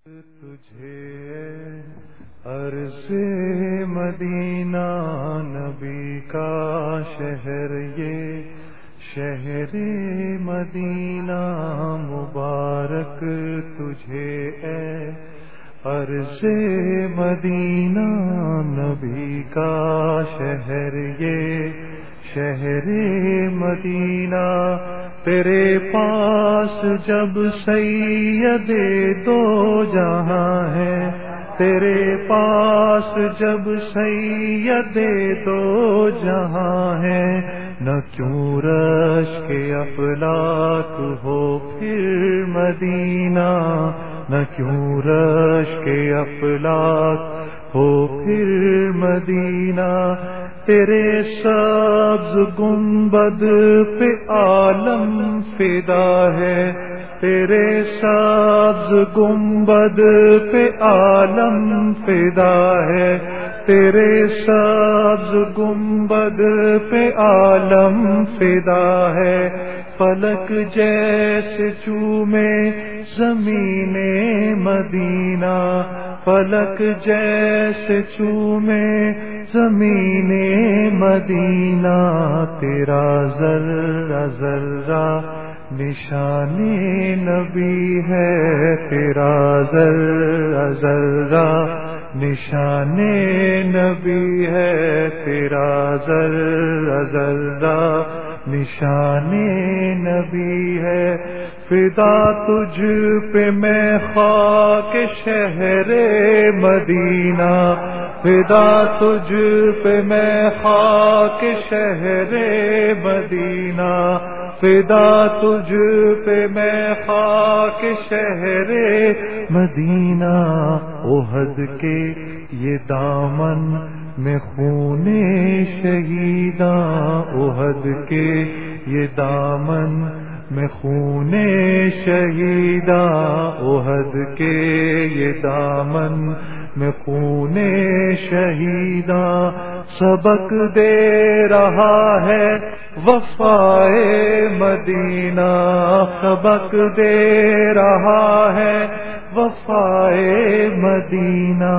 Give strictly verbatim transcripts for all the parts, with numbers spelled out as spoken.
تجھے عرض مدینہ نبی کا شہر، یہ شہر مدینہ مبارک تجھے اے عرض مدینہ نبی کا شہر، یہ شہر مدینہ تیرے پاس جب سید دو جہاں ہے، تیرے پاس جب سید دو جہاں ہے، نہ کیوں رش کے افلاک ہو پھر مدینہ، نہ کیوں رش کے افلاک ہو پھر مدینہ، تیرے سبز گنبد پہ عالم فدا ہے، تیرے سبز گنبد پہ عالم فدا ہے، تیرے سبز گنبد پہ عالم فدا ہے، فلک جیسے چومے زمین مدینہ، فلک جیسے چومے زمین مدینہ، تیرا ذرہ ذرہ نشان نبی ہے، تیرا ذرہ ذرہ نشان نبی ہے، تیرا ذرہ ذرہ نشان نبی ہے، فدا تجھ پہ میں خاک شہر مدینہ، فدا تجھ پہ میں خاک شہر مدینہ، فدا تجھ پہ میں خاک شہر مدینہ، احد کے یہ دامن میں خون شہیداں، احد کے یہ دامن میں خون شہیداں، احد کے یہ دامن میں خون شہیداں، سبق دے رہا ہے وفائے مدینہ، سبق دے رہا ہے وفائے مدینہ،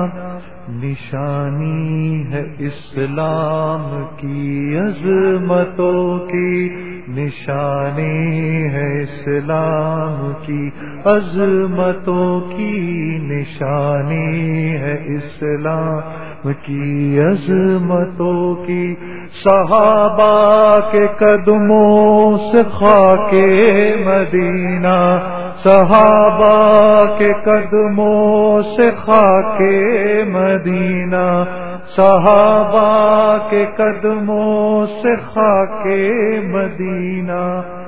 نشانی ہے اسلام کی عظمتوں کی، نشانی ہے اسلام کی عظمتوں کی، نشانی ہے اسلام کی عظمتوں کی، صحابہ کے قدموں سے خاک مدینہ، صحابہ کے قدموں سے خاک مدینہ، صحابہ کے قدموں سے خاک مدینہ،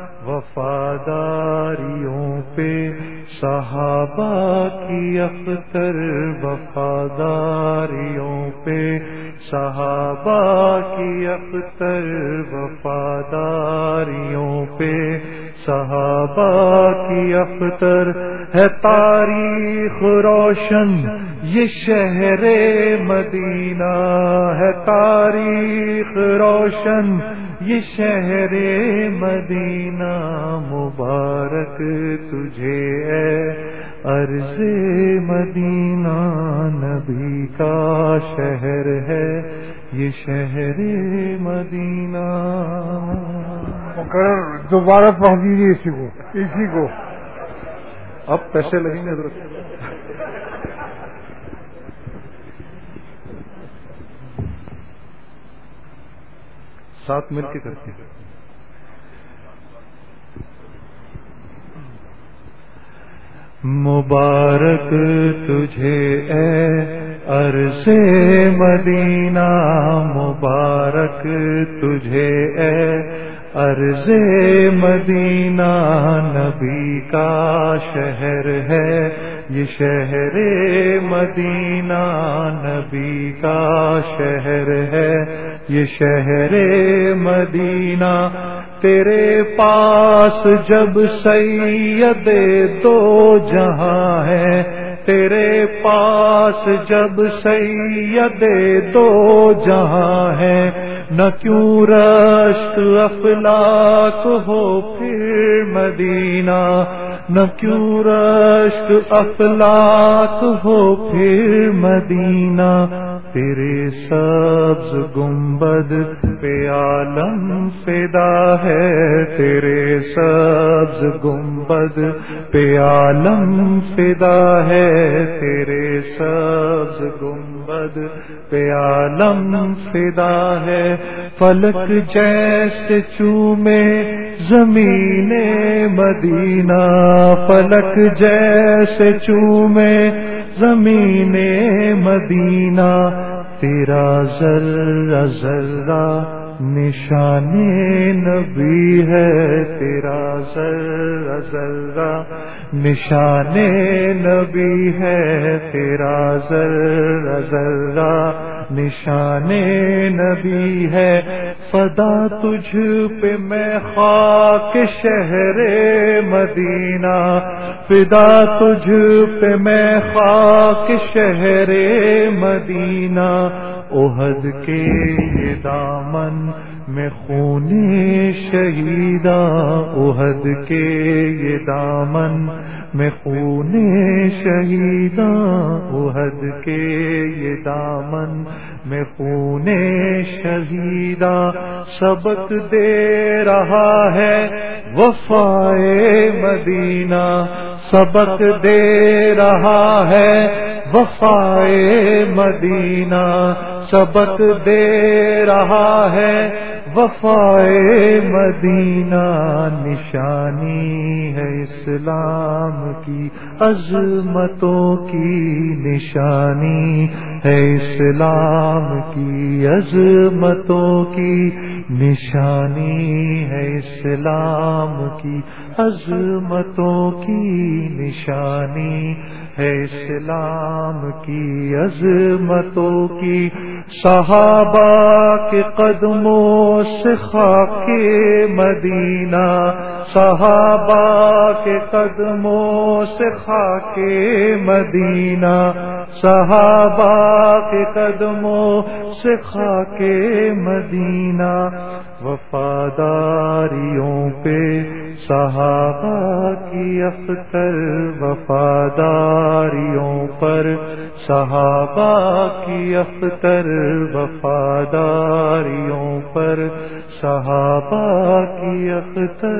وفاداریوں پہ صحابہ کی اختر، وفاداریوں پہ صحابہ کی اختر، وفاداریوں پہ صحابہ کی اختر، ہے تاریخ روشن یہ شہر مدینہ، ہے تاریخ روشن یہ شہر مدینہ، مبارک تجھے اے عرض مدینہ نبی کا شہر ہے، یہ شہر مدینہ۔ دوبارہ پڑھ دیجیے اسی کو اسی کو اب پیسے لگیں گے حضرت۔ ساتھ مل کے کرتے ہیں۔ مبارک تجھے اے عرض مدینہ، مبارک تجھے اے عرض مدینہ نبی کا شہر ہے، یہ شہر مدینہ نبی کا شہر ہے، یہ شہر مدینہ تیرے پاس جب سید دو جہاں ہے، تیرے پاس جب سید دو جہاں ہے، نہ کیوں رشک افلاک ہو پھر مدینہ، نہ کیوں رشک افلاک ہو پھر مدینہ، تیرے سبز گنبد پہ عالم فدا ہے، تیرے سبز گنبد پہ عالم فدا ہے، تیرے سبز گنبد پہ عالم فدا ہے۔ فلک جیسے چومے زمین مدینہ، فلک جیسے چومے زمین مدینہ، تیرا ذرہ ذرہ نشان نبی ہے، تیرا ذرہ ذرہ نشان نبی ہے، تیرا ذرہ ذرہ نشان نبی ہے۔ فدا تجھ پہ میں خاک شہر مدینہ، فدا تجھ پہ میں خاک شہر مدینہ، احد کے یہ دامن میں خون شہیدہ، احد کے یہ دامن میں خون شہیدہ، احد کے یہ دامن میں خون شہیدہ، سبق دے رہا ہے وفائے مدینہ، سبق دے رہا ہے وفائے مدینہ، سبق دے رہا ہے وفائے مدینہ، نشانی ہے اسلام کی عظمتوں کی، نشانی ہے اسلام کی عظمتوں کی، نشانی ہے اسلام کی عظمتوں کی، نشانی ہے اسلام کی عظمتوں کی۔ صحابہ کے قدموں سے خاک مدینہ، صحابہ کے قدموں سے خاک مدینہ، صحابہ کے قدموں سے خاک مدینہ، وفاداریوں پہ صحابہ کی اختر، وفاداریوں پر صحابہ کی اختر، وفاداریوں پر صحابہ کی اختر،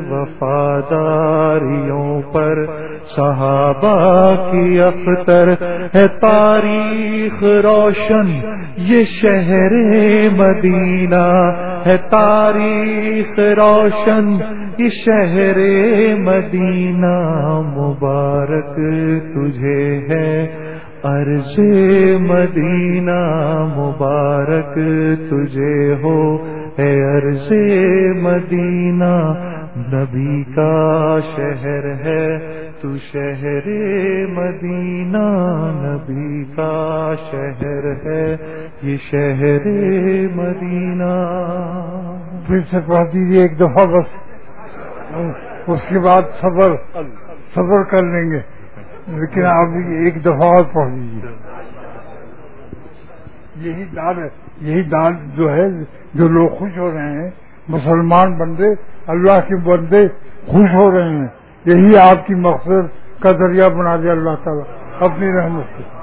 وفاداریوں پر صحابہ کی اختر، ہے تاریخ روشن یہ شہر مدینہ، ہے تاریخ روشن یہ شہر مدینہ، مبارک تجھے ہے عرض مدینہ، مبارک تجھے ہو اے عرض مدینہ، نبی کا شہر ہے تو شہر مدینہ، نبی کا شہر ہے یہ شہر مدینہ۔ پھر سے پڑھ دیجیے ایک دفعہ بس، اس کے بعد صبر صبر کر لیں گے، لیکن آپ ایک دفعہ اور پڑھ دیجیے۔ یہی دال ہے، یہی دال جو ہے، جو لوگ خوش ہو رہے ہیں، مسلمان بندے، اللہ کے بندے خوش ہو رہے ہیں، یہی آپ کی مغفرت کا ذریعہ بنا دیا اللہ تعالیٰ اپنی رحمت سے۔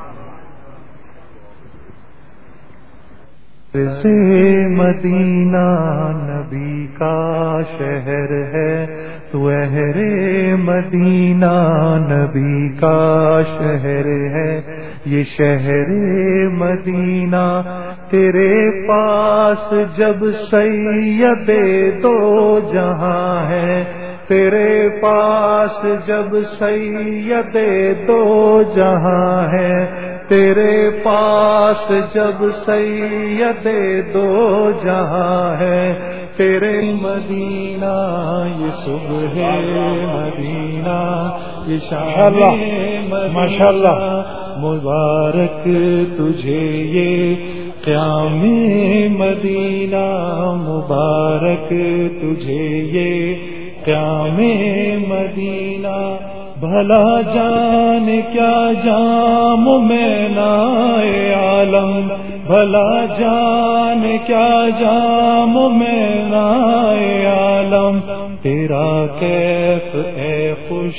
عرض مدینہ نبی کا شہر ہے تو اہل مدینہ نبی کا شہر ہے، یہ شہر مدینہ تیرے پاس جب سید دو جہاں ہے، تیرے پاس جب سید دو جہاں ہے، تیرے پاس جب سید دو جہاں ہے، تیرے مدینہ یہ صبح مدینہ یہ شام مدینہ، مبارک تجھے یہ قیام مدینہ، مبارک تجھے یہ قیام مدینہ، بھلا جان کیا جام میں نائے عالم، بھلا جان کیا جام میں نائے عالم، تیرا کیف اے خوش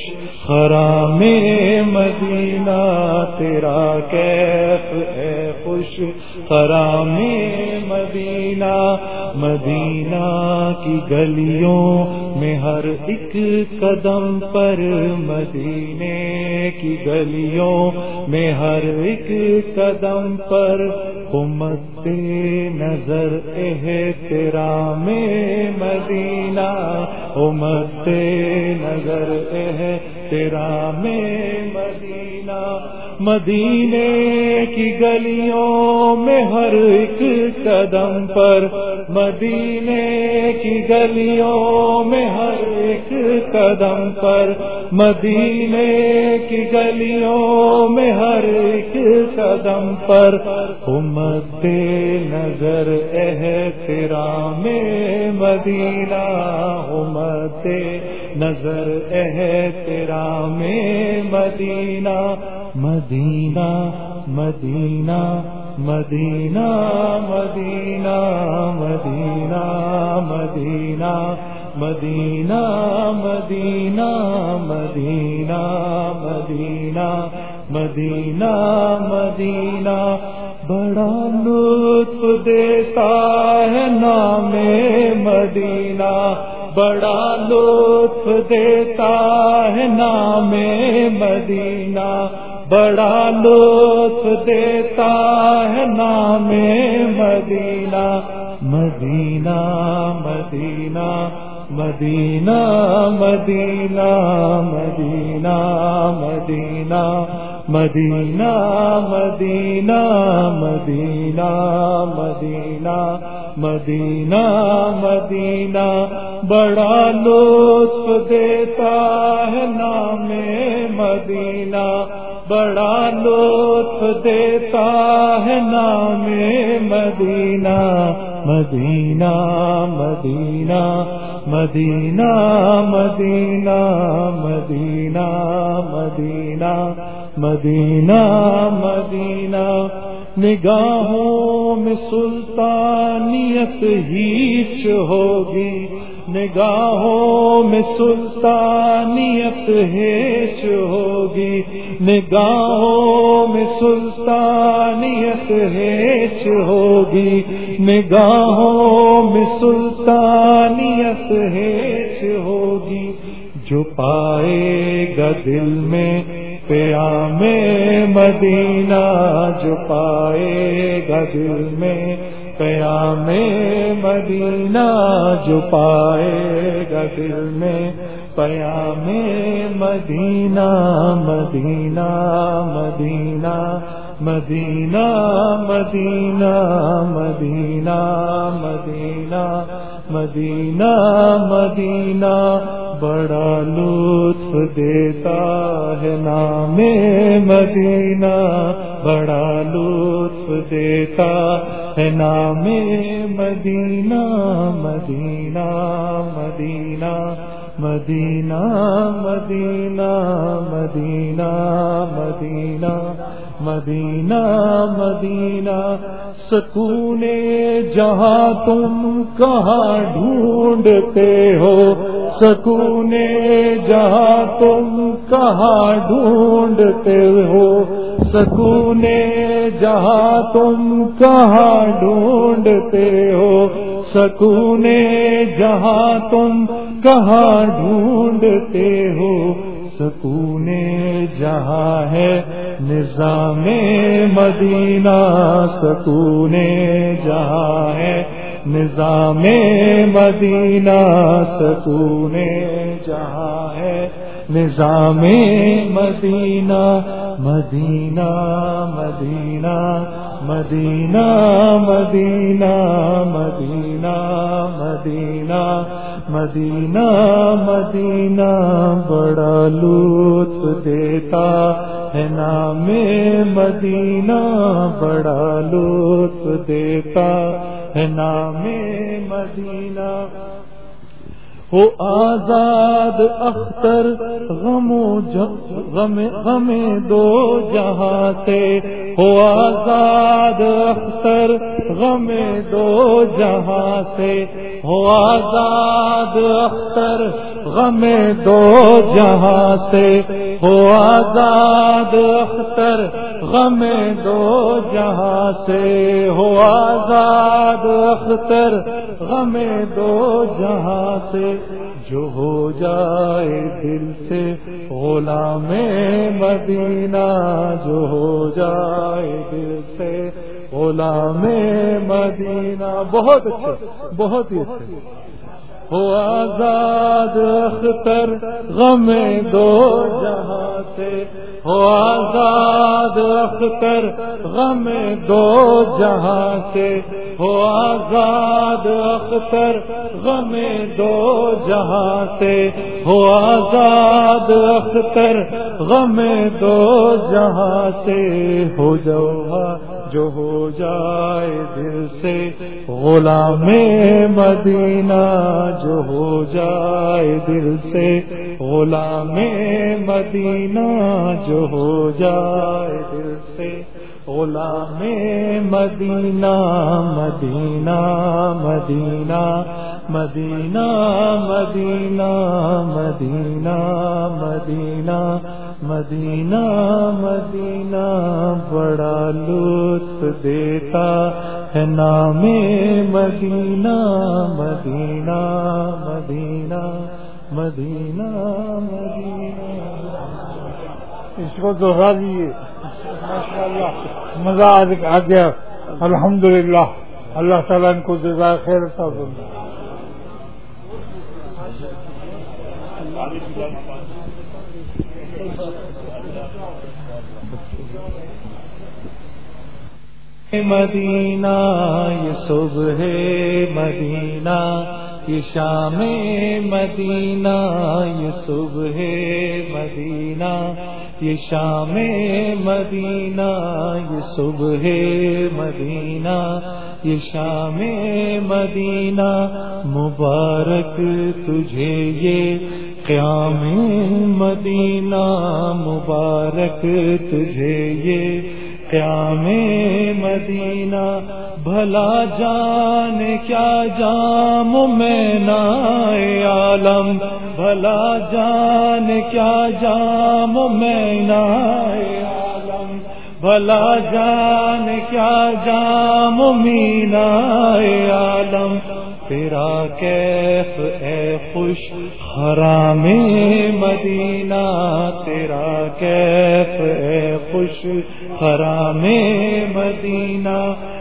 خرام مدینہ تیرا کیف ہے خوش خرام مدینہ مدینہ کی گلیوں میں ہر ایک قدم پر مدینے کی گلیوں میں ہر ایک قدم پر مد نظر احترام مدینہ مد نظر احترام مدینہ مدینے کی گلیوں میں ہر ایک قدم پر مدینے کی گلیوں میں ہر ایک قدم پر مدینے کی گلیوں میں ہر ایک قدم پر مد نظر احترام مدینہ مد نظر احترام مدینہ مدینہ مدینہ مدینہ مدینہ مدینہ مدینہ مدینہ مدینہ مدینہ مدینہ مدینہ مدینہ بڑا لطف دیتا ہے نام مدینہ بڑا لطف دیتا ہے نام مدینہ بڑا لطف دیتا ہے نام مدینہ مدینہ مدینہ مدینہ مدینہ مدینہ مدینہ مدینہ مدینہ مدینہ مدینہ مدینہ مدینہ بڑا لطف دیتا ہے نام مدینہ بڑا لطف دیتا ہے نام مدینہ مدینہ مدینہ مدینہ مدینہ مدینہ مدینہ مدینہ مدینہ نگاہوں میں سلطانیت ہیچ ہوگی نگاہوں میں سلطانیت ہیچ ہوگی نگاہوں میں سلطانیت ہیچ ہوگی نگاہوں میں سلطانیت ہیچ ہوگی جو پائے گا دل میں قیام مدینہ جو پائے گا دل میں قیام مدینہ جو پائے گا دل میں قیام مدینہ مدینہ مدینہ مدینہ مدینہ مدینہ مدینہ مدینہ مدینہ بڑا لطف دیتا ہے نام مدینہ بڑا لطف دیتا ہے نام مدینہ مدینہ مدینہ مدینہ مدینہ مدینہ مدینہ مدینہ مدینہ سکون جہاں تم کہاں ڈھونڈتے ہو سکون جہاں تم کہاں ڈھونڈتے ہو سکون جہاں تم کہاں ڈھونڈتے ہو سکون جہاں تم کہاں ڈھونڈتے ہو سکون جہاں ہے نظام مدینہ سکون جہاں ہے نظام مدینہ سکون جہاں ہے نظام مدینہ مدینہ مدینہ مدینہ مدینہ مدینہ مدینہ مدینہ مدینہ بڑا لطف دیتا ہے نام مدینہ بڑا لطف دیتا ہے نام مدینہ ہو آزاد اختر غم و غم غم دو جہاں سے ہو آزاد اختر غم دو جہاں سے ہو آزاد اختر غم دو جہاں سے ہو آزاد اختر، غم دو جہاں سے ہو آزاد اختر، غم دو جہاں سے جو ہو جائے دل سے غلام مدینہ، جو ہو جائے دل سے غلام مدینہ. بہت اچھے، بہت ہی اچھے. ہو آزاد اختر غم دو جہاں سے، ہو آزاد اختر غم دو جہاں سے، ہو آزاد اختر غم دو جہاں سے، ہو آزاد اختر غم دو جہاں سے. ہو جاؤ جو ہو جائے دل سے غلام مدینہ، جو ہو جائے دل سے غلام مدینہ، جو ہو جائے دل سے غلام مدینہ. مدینہ مدینہ مدینہ مدینہ مدینہ مدینہ مدینہ مدینہ بڑا لطف دیتا ہے نام مدینہ. مدینہ مدینہ مدینہ مدینہ. اس کو دوہرا دیجیے. ماشاء اللہ مزہ آ گیا. الحمدللہ. اللہ تعالیٰ ان کو جزائے خیر عطا فرمائے. مدینہ یہ صبح مدینہ، یہ شام مدینہ، یہ صبح مدینہ، یہ شام مدینہ، یہ صبح مدینہ، یہ شام مدینہ. مبارک تجھے یہ قیام مدینہ، مبارک تجھے یہ قیام مدینہ. بھلا جان کیا جام میں نائے عالم، بھلا جان کیا جام میں نائے عالم، بھلا جان کیا جام مینائے عالم. تیرا کیف اے خوش خرام مدینہ، تیرا کیف اے خوش خرام مدینہ.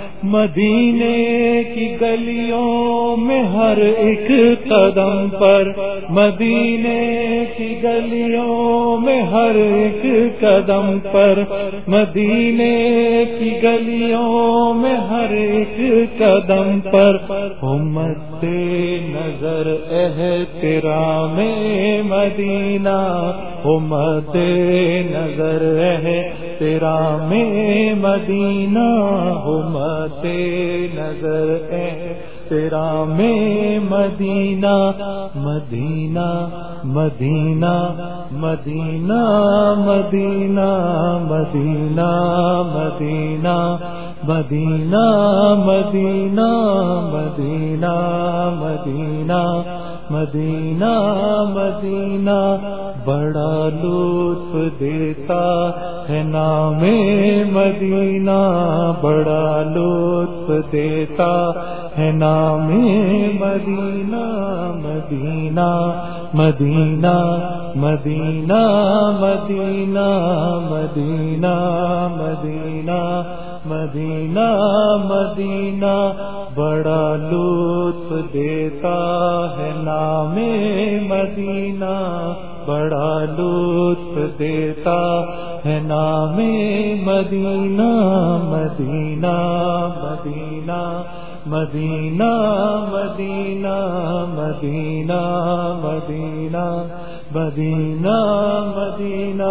مدینے کی گلیوں میں ہر ایک قدم پر، مدینے کی گلیوں میں ہر ایک قدم پر، مدینے کی گلیوں میں ہر ایک قدم پر امت نظر احترام مدینہ، امت نظر احترام مدینہ، امت نظر احترام مدینہ. مدینہ مدینہ مدینہ مدینہ مدینہ مدینہ مدینہ مدینہ مدینہ مدینہ مدینہ مدینہ. بڑا لطف دیتا ہے نام مدینہ، بڑا لطف دیتا ہے نام مدینہ. مدینہ مدینہ مدینہ مدینہ مدینہ مدینہ مدینہ مدینہ. بڑا لطف دیتا ہے نام مدینہ، بڑا لطف دیتا ہے نام مدینہ. مدینہ مدینہ مدینہ مدینہ مدینہ مدینہ مدینہ مدینہ.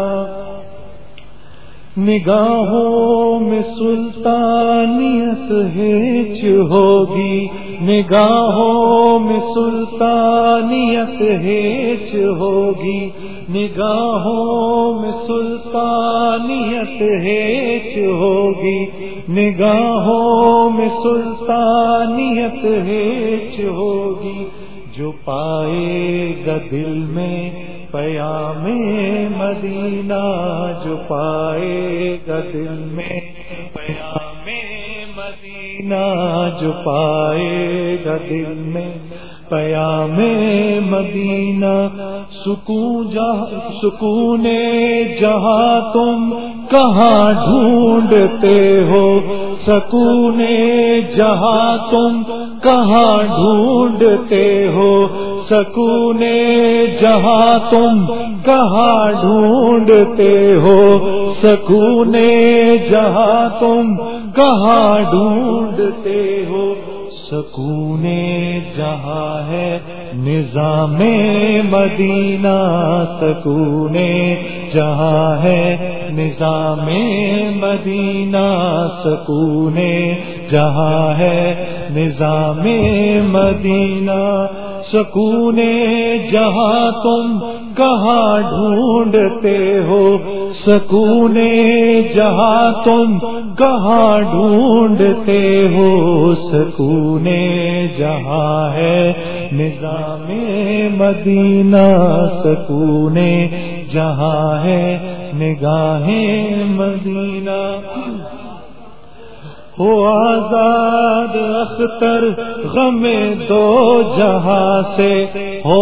نگاہوں میں سلطانیت ہیچ ہوگی، نگاہوں میں سلطانیت ہیچ ہوگی، نگاہوں میں سلطانیت ہیچ ہوگی، نگاہوں میں سلطانیت ہیچ ہوگی. جو پائے گا دل میں پیام مدینہ، جو پائے گا دل میں پیام مدینہ، جو پائے گا دل میں پیام مدینہ، سکون جہاں سکون جہاں تم کہاں ڈھونڈتے ہو، سکون جہاں تم کہاں ڈھونڈتے ہو، سکون جہاں تم کہاں ڈھونڈتے ہو، سکون جہاں تم کہاں ڈھونڈتے ہو، سکون جہاں ہے نظام مدینہ، سکون جہاں ہے نظام مدینہ، سکون جہاں ہے نظام مدینہ، سکون جہاں تم کہاں ڈھونڈتے ہو، سکون جہاں تم کہاں ڈھونڈتے ہو، سکون جہاں ہے نظام مدینہ، سکون جہاں ہے نگاہ مدینہ، ہو آزاد اختر غم دو جہاں سے، ہو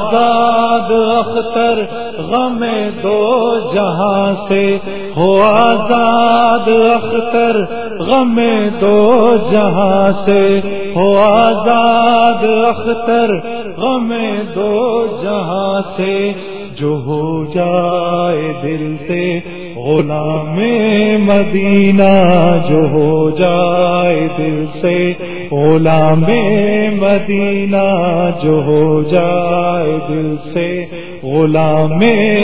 آزاد اختر غم دو جہاں سے، ہو آزاد اختر غم دو جہاں سے، ہو آزاد اختر غم دو جہاں سے، جو ہو جائے دل سے غلام مدینہ، جو ہو جائے دل سے غلام مدینہ، جو ہو جائے دل سے غلام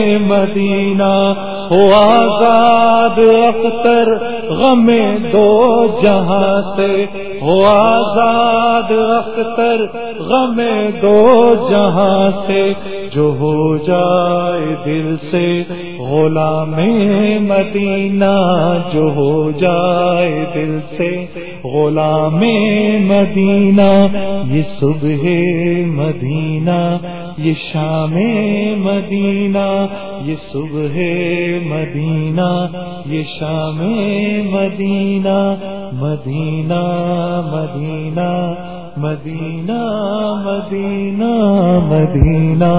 مدینہ، ہو آزاد اختر غم دو جہاں سے، ہو آزاد اختر غم دو جہاں سے، جو ہو جائے دل سے غلام مدینہ، جو ہو جائے دل سے غلام مدینہ، یہ صبح مدینہ، یہ شام مدینہ، یہ صبح مدینہ، یہ شام مدینہ، مدینہ مدینہ مدینہ مدینہ مدینہ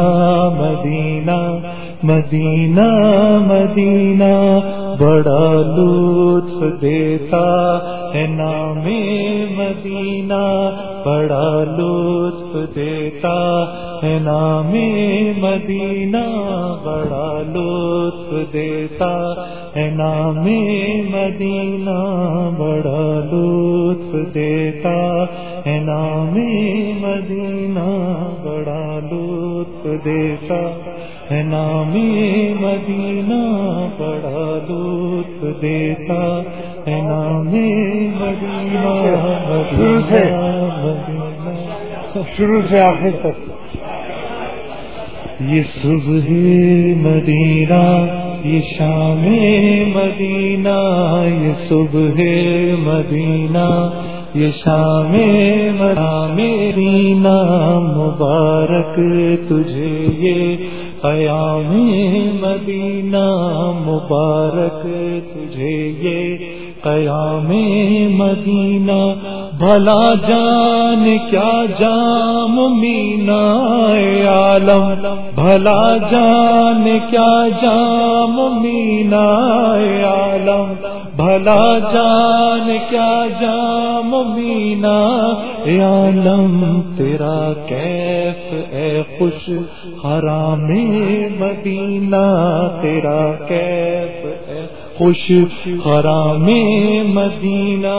مدینہ مدینہ مدینہ، بڑا لطف دیتا ہے نام مدینہ، بڑا لطف دیتا ہے نام مدینہ، بڑا لطف دیتا ہے نام مدینہ، بڑا لطف دیتا ہے نام مدینہ، بڑا لطف دیتا ہے نام مدینہ، بڑا لطف دیتا ہے نام مدینہ، شروع سے شروع سے آخر تک یہ صبح مدینہ، یہ شام مدینہ، یہ صبح مدینہ، یہ شام مدینہ، مبارک تجھے یہ قیام مدینہ، مبارک تجھے یہ قیام مدینہ، بھلا جان کیا جام مینا عالم، بھلا جان کیا جام مینا عالم، بھلا جان کیا جام مینا عالم، تیرا کیف اے خوش حرام مدینہ، تیرا کیف اے خوش حرام مدینہ،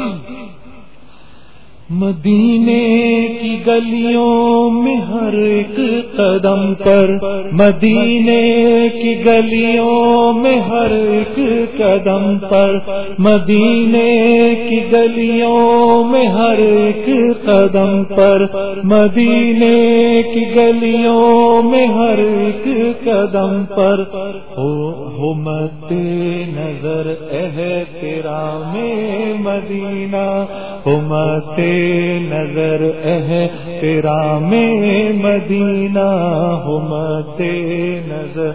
مدینے کی گلیوں میں ہر ایک قدم پر، مدینے کی گلیوں میں ہر ایک قدم پر، مدینے کی گلیوں میں ہر ایک قدم پر، مدینے کی گلیوں میں ہر ایک قدم پر، ہو ہو مد نظر احترام مدینہ، ہو مد نظر احترام مدینہ ہو مد نظر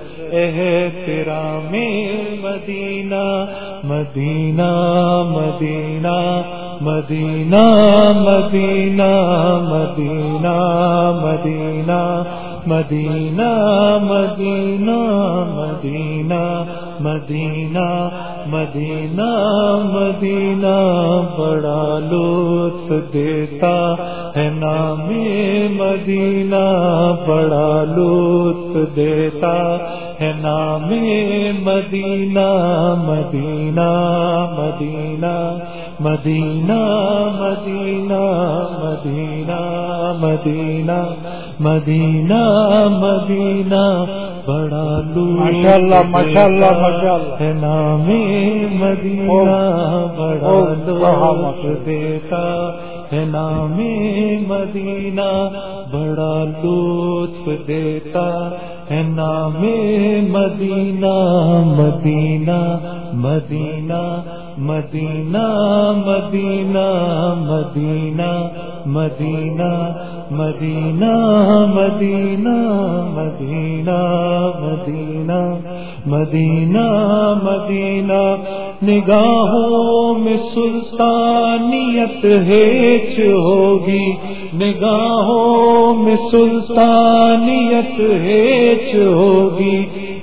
احترام مدینہ مدینہ مدینہ مدینہ مدینہ مدینہ مدینہ مدینہ مدینہ مدینہ مدینہ مدینہ مدینہ بڑا لطف دیتا ہے نام مدینہ بڑا لطف دیتا ہے نام مدینہ مدینہ مدینہ مدینہ مدینہ مدینہ مدینہ مدینہ مدینہ بڑا ماشاء اللہ ماشاء اللہ ماشاء اللہ ہے نام مدینہ بڑا لطف دیتا ہے نام مدینہ بڑا لطف دیتا ہے نام مدینہ مدینہ مدینہ مدینہ مدینہ مدینہ مدینہ مدینہ مدینہ مدینہ مدینہ مدینہ مدینہ نگاہوں میں سلطانیت ہیچ ہوگی نگاہوں میں سلطانیت ہیچ ہوگی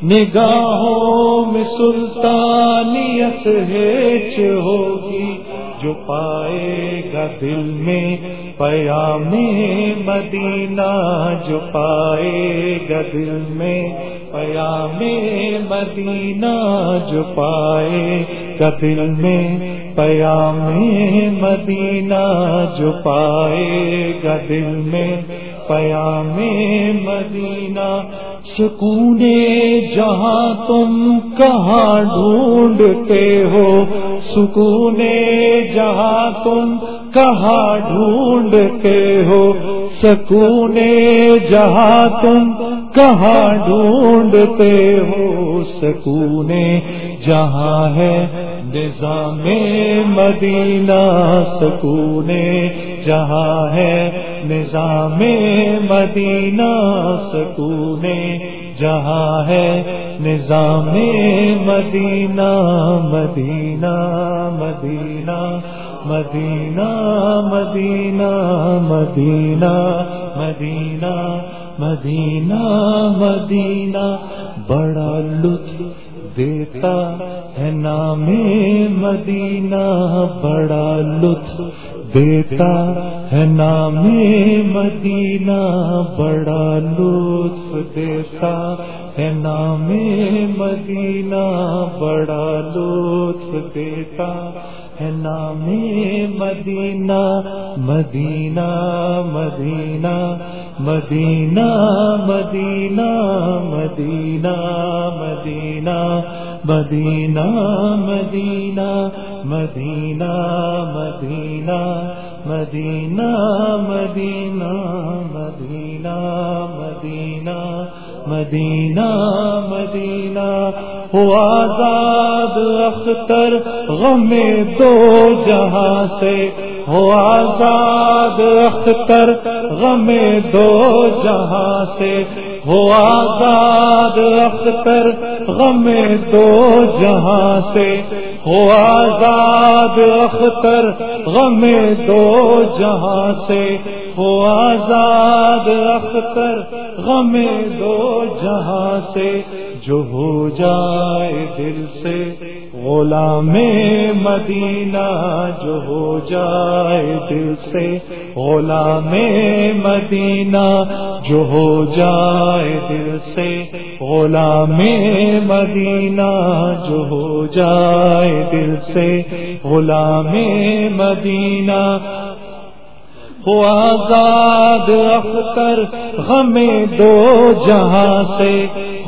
نگاہوں میں سلطانیت ہیچ ہوگی جو پائے گا دل میں پیام مدینہ جو پائے گا دل میں پیام مدینہ جو پائے گا دل میں پیام مدینہ جو پائے گا دل میں پیام مدینہ سکون جہاں تم کہاں ڈھونڈتے ہو سکون جہاں تم کہاں ڈھونڈتے ہو سکون جہاں تم کہاں ڈھونڈتے ہو سکون جہاں ہے نظام مدینہ سکون جہاں ہے نظام مدینہ سکون جہاں ہے نظام مدینہ مدینہ مدینہ مدینہ مدینہ مدینہ مدینہ مدینہ مدینہ بڑا لطف دیتا ہے نام مدینہ بڑا لطف دیتا ہے نام مدینہ بڑا لطف دیتا ہے نام مدینہ بڑا لطف دیتا ہے نام مدینہ مدینہ مدینہ مدینہ مدینہ مدینہ مدینہ مدینہ مدینہ مدینہ مدینہ مدینہ مدینہ مدینہ مدینہ مدینہ مدینہ ہو آزاد اختر غم دو جہاں سے ہو آزاد اختر غم دو جہاں سے ہو آزاد اختر غم دو جہاں سے ہو آزاد اختر غم دو جہاں سے ہو آزاد اختر غم دو جہاں سے جو ہو جائے دل سے غلام مدینہ جو ہو جائے دل سے غلام مدینہ جو ہو جائے دل سے غلام مدینہ جو ہو جائے دل سے غلام مدینہ ہو آزاد اختر غم دو جہاں سے